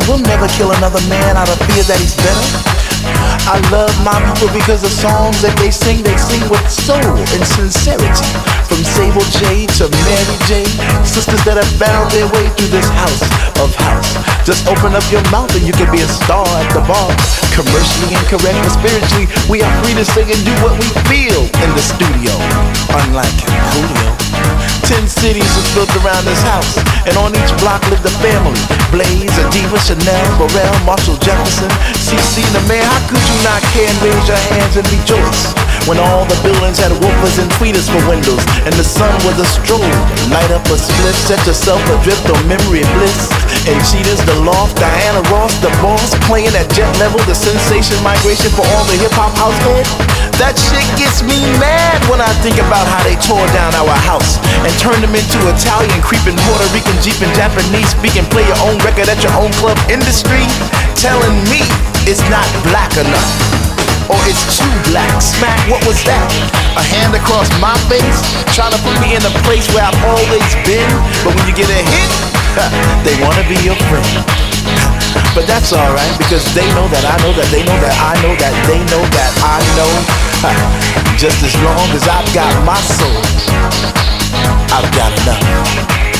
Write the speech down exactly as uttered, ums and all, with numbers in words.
will never kill another man out of fear that he's better. I love my people because the songs that they sing, they sing with soul and sincerity. From Sable J to Mary J, sisters that have found their way through this house of house. Just open up your mouth and you can be a star at the bar. Commercially incorrect, but spiritually we are free to sing and do what we feel in the studio. Unlike Julio. Ten cities was built around this house, and on each block lived a family. Blaze, Adiva, Chanel, Burrell, Marshall Jefferson, C C, the man. How could you not care and raise your hands and rejoice when all the buildings had woofers and tweeters for windows, and the sun was a strobe? Light up a split, set yourself adrift on memory bliss. And Cheetah's the loft, Diana Ross, the boss, playing at jet level, the sensation migration for all the hip-hop house heads. That shit gets me mad when I think about how they tore down our house and turned them into Italian, creeping, Puerto Rican, Jeep, and Japanese speaking. Play your own record at your own club industry, telling me it's not black enough, or it's too black. Smack, what was that? A hand across my face, trying to put me in a place where I've always been. But when you get a hit, they wanna be your friend. But that's alright, because they know that I know that they know that I know that they know that I know. Just as long as I've got my soul, I've got enough.